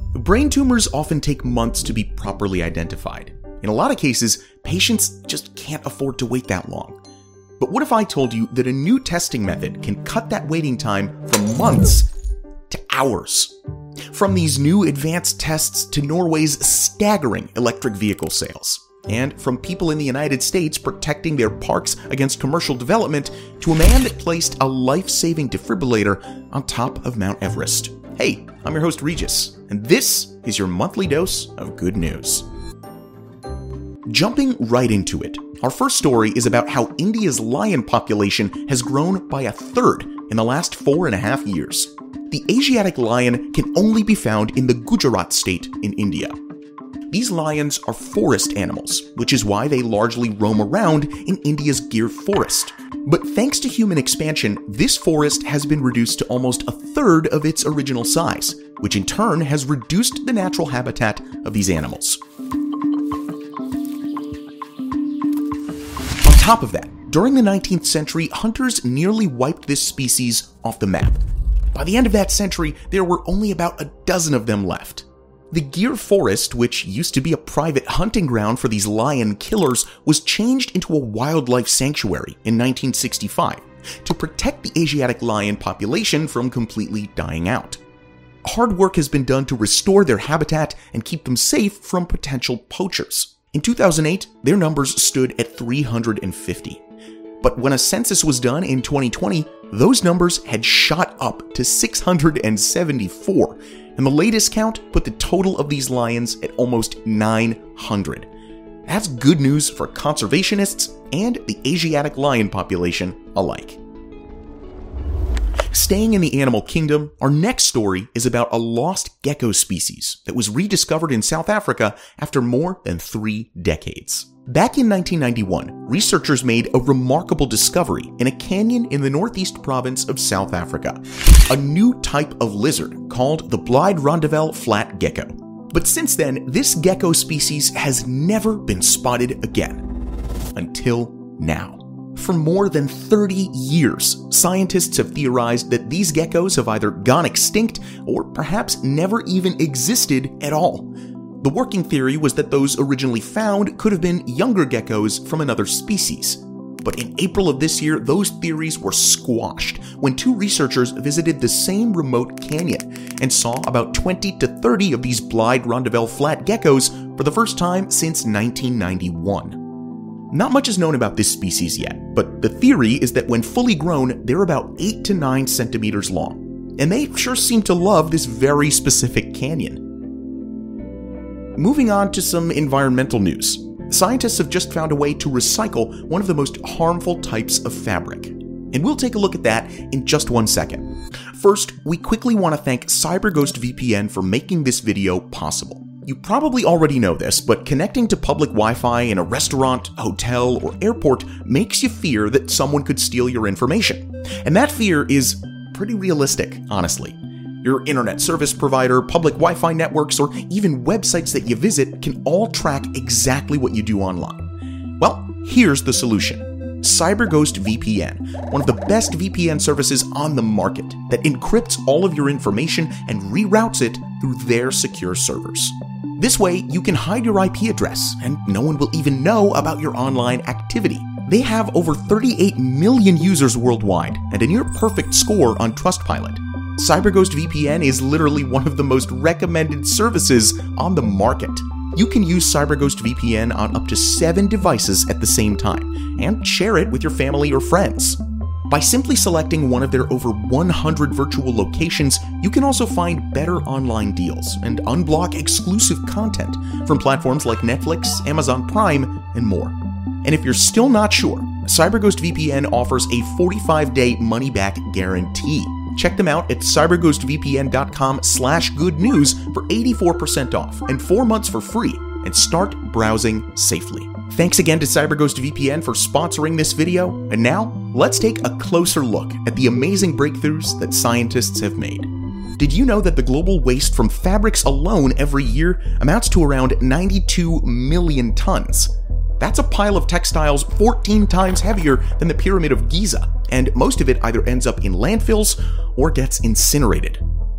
Brain tumors often take months to be properly identified. In a lot of cases, patients just can't afford to wait that long. But what if I told you that a new testing method can cut that waiting time from months to hours? From these new advanced tests to Norway's staggering electric vehicle sales. And from people in the United States protecting their parks against commercial development to a man that placed a life-saving defibrillator on top of Mount Everest. Hey, I'm your host Regis, and this is your monthly dose of good news. Jumping right into it, our first story is about how India's lion population has grown by a third in the last 4.5 years. The Asiatic lion can only be found in the Gujarat state in India. These lions are forest animals, which is why they largely roam around in India's Gir forest. But thanks to human expansion, this forest has been reduced to almost a third of its original size, which in turn has reduced the natural habitat of these animals. On top of that, during the 19th century, hunters nearly wiped this species off the map. By the end of that century, there were only about a dozen of them left. The Gir forest, which used to be a private hunting ground for these lion killers, was changed into a wildlife sanctuary in 1965 to protect the Asiatic lion population from completely dying out. Hard work has been done to restore their habitat and keep them safe from potential poachers. In 2008, their numbers stood at 350. But when a census was done in 2020, those numbers had shot up to 674, and the latest count put the total of these lions at almost 900. That's good news for conservationists and the Asiatic lion population alike. Staying in the animal kingdom, our next story is about a lost gecko species that was rediscovered in South Africa after more than 3 decades. Back in 1991, researchers made a remarkable discovery in a canyon in the northeast province of South Africa, a new type of lizard called the Blijd-Rondewell flat gecko. But since then, this gecko species has never been spotted again. Until now. For more than 30 years, scientists have theorized that these geckos have either gone extinct or perhaps never even existed at all. The working theory was that those originally found could have been younger geckos from another species. But in April of this year, those theories were squashed when 2 researchers visited the same remote canyon and saw about 20 to 30 of these Blijd-Rondewell flat geckos for the first time since 1991. Not much is known about this species yet, but the theory is that when fully grown, they're about 8 to 9 centimeters long. And they sure seem to love this very specific canyon. Moving on to some environmental news. Scientists have just found a way to recycle one of the most harmful types of fabric. And we'll take a look at that in just 1 second. First, we quickly want to thank CyberGhost VPN for making this video possible. You probably already know this, but connecting to public Wi-Fi in a restaurant, hotel, or airport makes you fear that someone could steal your information. And that fear is pretty realistic, honestly. Your internet service provider, public Wi-Fi networks, or even websites that you visit can all track exactly what you do online. Well, here's the solution. CyberGhost VPN, one of the best VPN services on the market that encrypts all of your information and reroutes it through their secure servers. This way, you can hide your IP address, and no one will even know about your online activity. They have over 38 million users worldwide and a near-perfect score on Trustpilot. CyberGhost VPN is literally one of the most recommended services on the market. You can use CyberGhost VPN on up to 7 devices at the same time, and share it with your family or friends. By simply selecting one of their over 100 virtual locations, you can also find better online deals and unblock exclusive content from platforms like Netflix, Amazon Prime, and more. And if you're still not sure, CyberGhost VPN offers a 45-day money-back guarantee. Check them out at cyberghostvpn.com/goodnews for 84% off and 4 months for free, and start browsing safely. Thanks again to CyberGhost VPN for sponsoring this video, and now let's take a closer look at the amazing breakthroughs that scientists have made. Did you know that the global waste from fabrics alone every year amounts to around 92 million tons? That's a pile of textiles 14 times heavier than the Pyramid of Giza, and most of it either ends up in landfills or gets incinerated.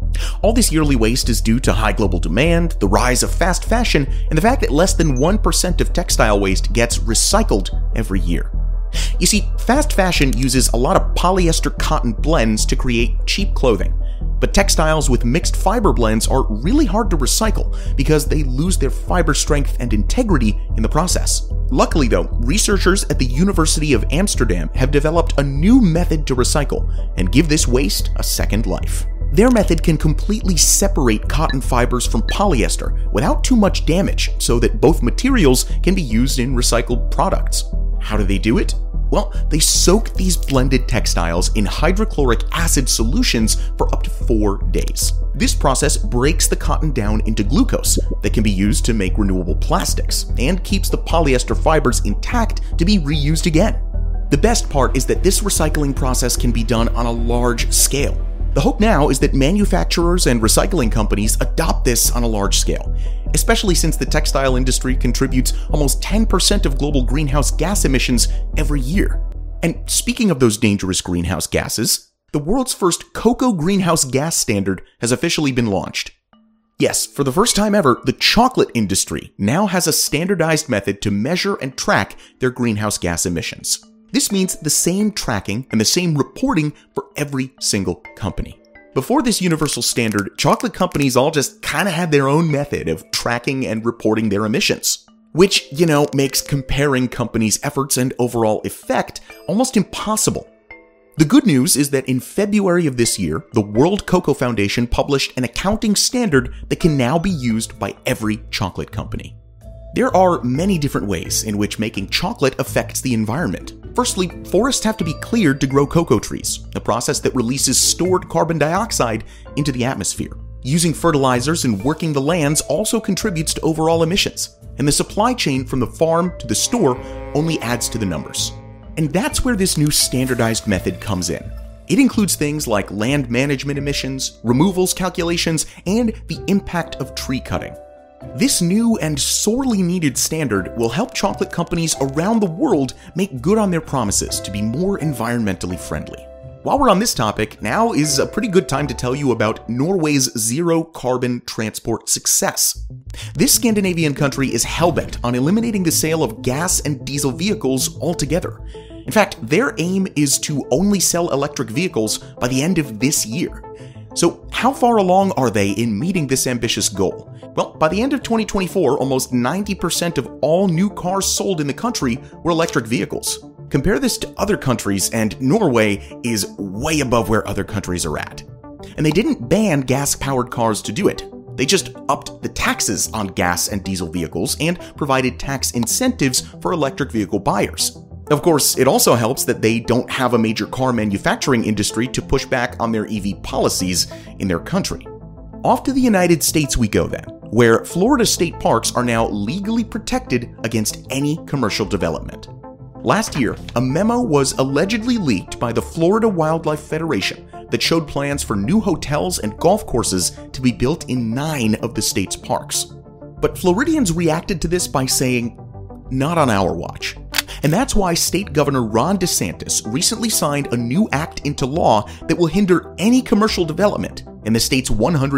All this yearly waste is due to high global demand, the rise of fast fashion, and the fact that less than 1% of textile waste gets recycled every year. You see, fast fashion uses a lot of polyester cotton blends to create cheap clothing, but textiles with mixed fiber blends are really hard to recycle because they lose their fiber strength and integrity in the process. Luckily though, researchers at the University of Amsterdam have developed a new method to recycle and give this waste a second life. Their method can completely separate cotton fibers from polyester without too much damage so that both materials can be used in recycled products. How do they do it? Well, they soak these blended textiles in hydrochloric acid solutions for up to 4 days. This process breaks the cotton down into glucose that can be used to make renewable plastics and keeps the polyester fibers intact to be reused again. The best part is that this recycling process can be done on a large scale. The hope now is that manufacturers and recycling companies adopt this on a large scale, especially since the textile industry contributes almost 10% of global greenhouse gas emissions every year. And speaking of those dangerous greenhouse gases, the world's first cocoa greenhouse gas standard has officially been launched. Yes, for the first time ever, the chocolate industry now has a standardized method to measure and track their greenhouse gas emissions. This means the same tracking and the same reporting for every single company. Before this universal standard, chocolate companies all just kind of had their own method of tracking and reporting their emissions, which, makes comparing companies' efforts and overall effect almost impossible. The good news is that in February of this year, the World Cocoa Foundation published an accounting standard that can now be used by every chocolate company. There are many different ways in which making chocolate affects the environment. Firstly, forests have to be cleared to grow cocoa trees, a process that releases stored carbon dioxide into the atmosphere. Using fertilizers and working the lands also contributes to overall emissions, and the supply chain from the farm to the store only adds to the numbers. And that's where this new standardized method comes in. It includes things like land management emissions, removals calculations, and the impact of tree cutting. This new and sorely needed standard will help chocolate companies around the world make good on their promises to be more environmentally friendly. While we're on this topic, now is a pretty good time to tell you about Norway's zero carbon transport success. This Scandinavian country is hellbent on eliminating the sale of gas and diesel vehicles altogether. In fact, their aim is to only sell electric vehicles by the end of this year. So how far along are they in meeting this ambitious goal? Well, by the end of 2024, almost 90% of all new cars sold in the country were electric vehicles. Compare this to other countries, and Norway is way above where other countries are at. And they didn't ban gas-powered cars to do it. They just upped the taxes on gas and diesel vehicles and provided tax incentives for electric vehicle buyers. Of course, it also helps that they don't have a major car manufacturing industry to push back on their EV policies in their country. Off to the United States we go then, where Florida state parks are now legally protected against any commercial development. Last year, a memo was allegedly leaked by the Florida Wildlife Federation that showed plans for new hotels and golf courses to be built in 9 of the state's parks. But Floridians reacted to this by saying, "Not on our watch." And that's why State Governor Ron DeSantis recently signed a new act into law that will hinder any commercial development in the state's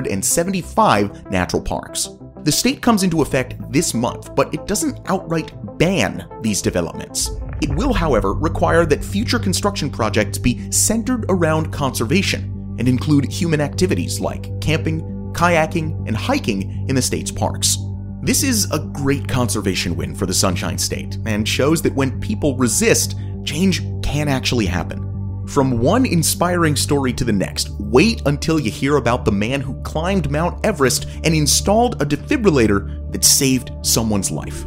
175 natural parks. The state comes into effect this month, but it doesn't outright ban these developments. It will, however, require that future construction projects be centered around conservation and include human activities like camping, kayaking, and hiking in the state's parks. This is a great conservation win for the Sunshine State and shows that when people resist, change can actually happen. From one inspiring story to the next, wait until you hear about the man who climbed Mount Everest and installed a defibrillator that saved someone's life.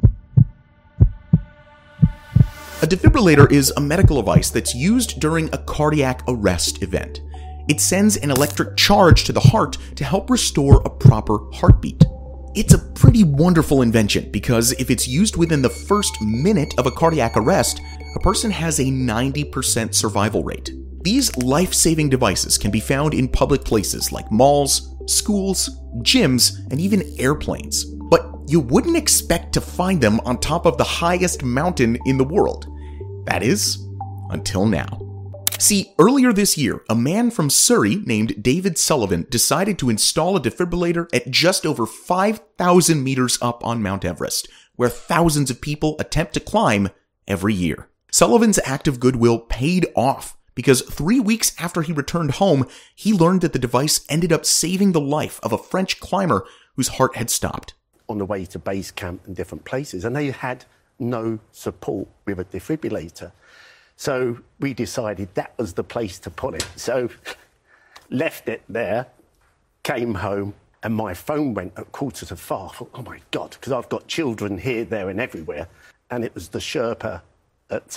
A defibrillator is a medical device that's used during a cardiac arrest event. It sends an electric charge to the heart to help restore a proper heartbeat. It's a pretty wonderful invention because if it's used within the first minute of a cardiac arrest, a person has a 90% survival rate. These life-saving devices can be found in public places like malls, schools, gyms, and even airplanes. But you wouldn't expect to find them on top of the highest mountain in the world. That is, until now. See, earlier this year, a man from Surrey named David Sullivan decided to install a defibrillator at just over 5,000 meters up on Mount Everest, where thousands of people attempt to climb every year. Sullivan's act of goodwill paid off, because 3 weeks after he returned home, he learned that the device ended up saving the life of a French climber whose heart had stopped. On the way to base camp and different places, and they had no support with a defibrillator. So we decided that was the place to put it. So left it there, came home, and my phone went at 4:45. I thought, oh my God, because I've got children here, there and everywhere. And it was the Sherpa at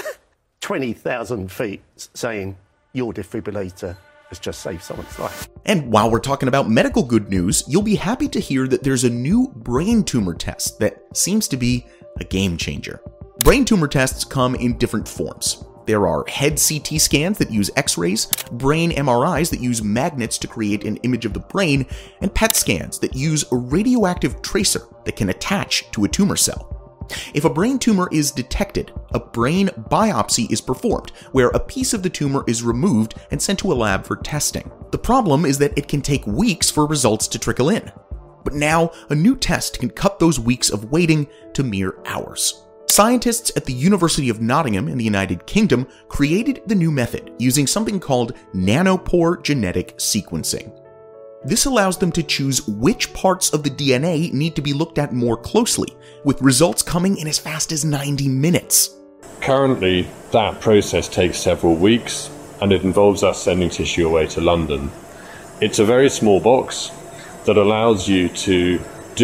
20,000 feet saying, your defibrillator has just saved someone's life. And while we're talking about medical good news, you'll be happy to hear that there's a new brain tumor test that seems to be a game changer. Brain tumor tests come in different forms. There are head CT scans that use X-rays, brain MRIs that use magnets to create an image of the brain, and PET scans that use a radioactive tracer that can attach to a tumor cell. If a brain tumor is detected, a brain biopsy is performed, where a piece of the tumor is removed and sent to a lab for testing. The problem is that it can take weeks for results to trickle in. But now, a new test can cut those weeks of waiting to mere hours. Scientists at the University of Nottingham in the United Kingdom created the new method using something called nanopore genetic sequencing. This allows them to choose which parts of the DNA need to be looked at more closely, with results coming in as fast as 90 minutes. Currently, that process takes several weeks, and it involves us sending tissue away to London. It's a very small box that allows you to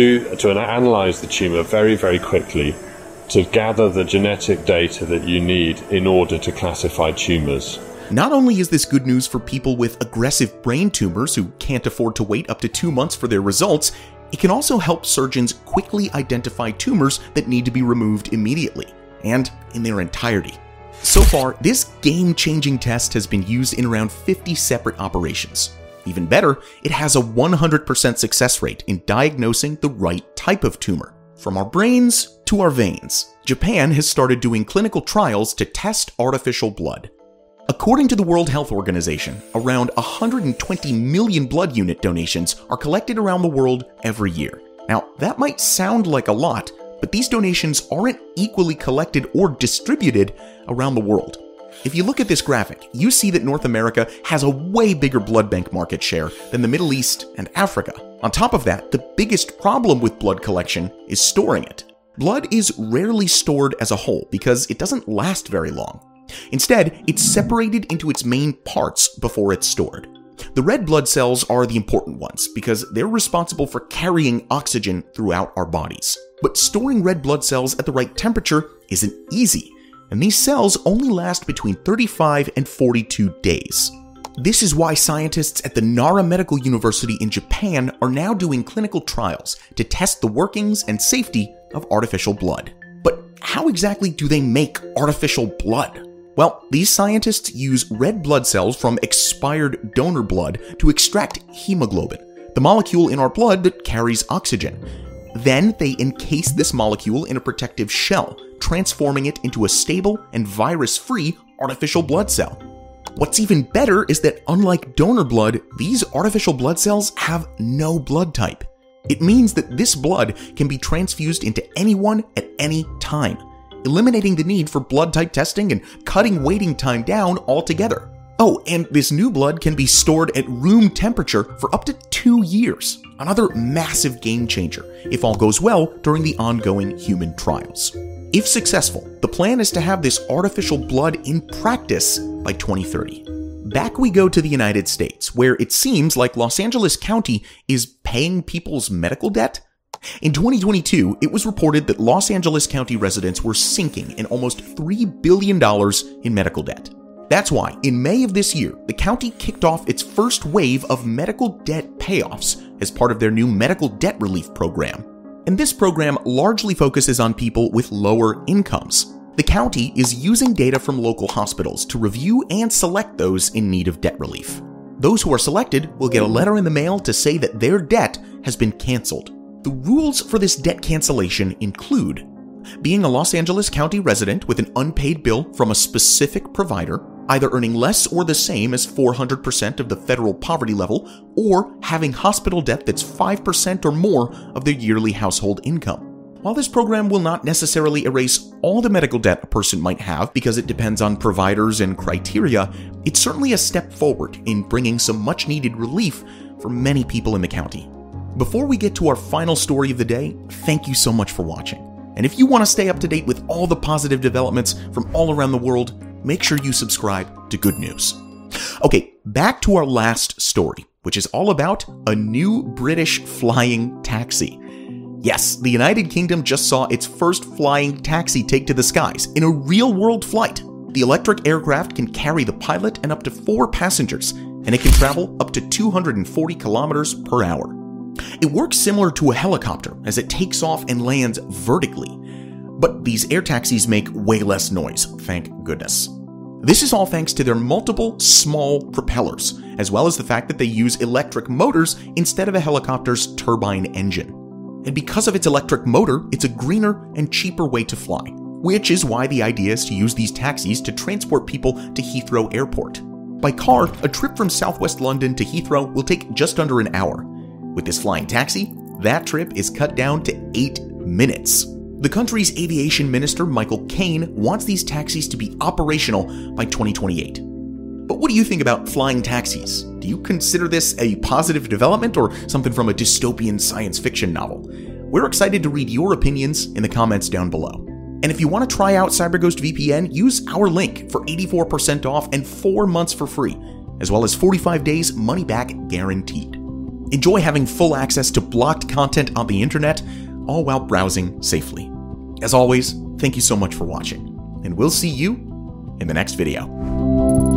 analyze the tumor very, very quickly, to gather the genetic data that you need in order to classify tumors. Not only is this good news for people with aggressive brain tumors who can't afford to wait up to 2 months for their results, it can also help surgeons quickly identify tumors that need to be removed immediately, and in their entirety. So far, this game-changing test has been used in around 50 separate operations. Even better, it has a 100% success rate in diagnosing the right type of tumor. From our brains to our veins, Japan has started doing clinical trials to test artificial blood. According to the World Health Organization, around 120 million blood unit donations are collected around the world every year. Now, that might sound like a lot, but these donations aren't equally collected or distributed around the world. If you look at this graphic, you see that North America has a way bigger blood bank market share than the Middle East and Africa. On top of that, the biggest problem with blood collection is storing it. Blood is rarely stored as a whole because it doesn't last very long. Instead, it's separated into its main parts before it's stored. The red blood cells are the important ones because they're responsible for carrying oxygen throughout our bodies. But storing red blood cells at the right temperature isn't easy, and these cells only last between 35 and 42 days. This is why scientists at the Nara Medical University in Japan are now doing clinical trials to test the workings and safety of artificial blood. But how exactly do they make artificial blood? Well, these scientists use red blood cells from expired donor blood to extract hemoglobin, the molecule in our blood that carries oxygen. Then they encase this molecule in a protective shell, transforming it into a stable and virus-free artificial blood cell. What's even better is that unlike donor blood, these artificial blood cells have no blood type. It means that this blood can be transfused into anyone at any time, eliminating the need for blood type testing and cutting waiting time down altogether. Oh, and this new blood can be stored at room temperature for up to 2 years. Another massive game changer, if all goes well during the ongoing human trials. If successful, the plan is to have this artificial blood in practice by 2030. Back we go to the United States, where it seems like Los Angeles County is paying people's medical debt. In 2022, it was reported that Los Angeles County residents were sinking in almost $3 billion in medical debt. That's why, in May of this year, the county kicked off its first wave of medical debt payoffs as part of their new medical debt relief program. And this program largely focuses on people with lower incomes. The county is using data from local hospitals to review and select those in need of debt relief. Those who are selected will get a letter in the mail to say that their debt has been canceled. The rules for this debt cancellation include being a Los Angeles County resident with an unpaid bill from a specific provider, either earning less or the same as 400% of the federal poverty level, or having hospital debt that's 5% or more of their yearly household income. While this program will not necessarily erase all the medical debt a person might have because it depends on providers and criteria, it's certainly a step forward in bringing some much-needed relief for many people in the county. Before we get to our final story of the day, thank you so much for watching. And if you want to stay up to date with all the positive developments from all around the world, make sure you subscribe to Good News. Okay, back to our last story, which is all about a new British flying taxi. Yes, the United Kingdom just saw its first flying taxi take to the skies in a real-world flight. The electric aircraft can carry the pilot and up to 4 passengers, and it can travel up to 240 kilometers per hour. It works similar to a helicopter as it takes off and lands vertically. But these air taxis make way less noise, thank goodness. This is all thanks to their multiple small propellers, as well as the fact that they use electric motors instead of a helicopter's turbine engine. And because of its electric motor, it's a greener and cheaper way to fly, which is why the idea is to use these taxis to transport people to Heathrow Airport. By car, a trip from southwest London to Heathrow will take just under an hour. With this flying taxi, that trip is cut down to 8 minutes. The country's aviation minister, Michael Caine, wants these taxis to be operational by 2028. But what do you think about flying taxis? Do you consider this a positive development or something from a dystopian science fiction novel? We're excited to read your opinions in the comments down below. And if you want to try out CyberGhost VPN, use our link for 84% off and 4 months for free, as well as 45 days money back guaranteed. Enjoy having full access to blocked content on the internet, all while browsing safely. As always, thank you so much for watching, and we'll see you in the next video.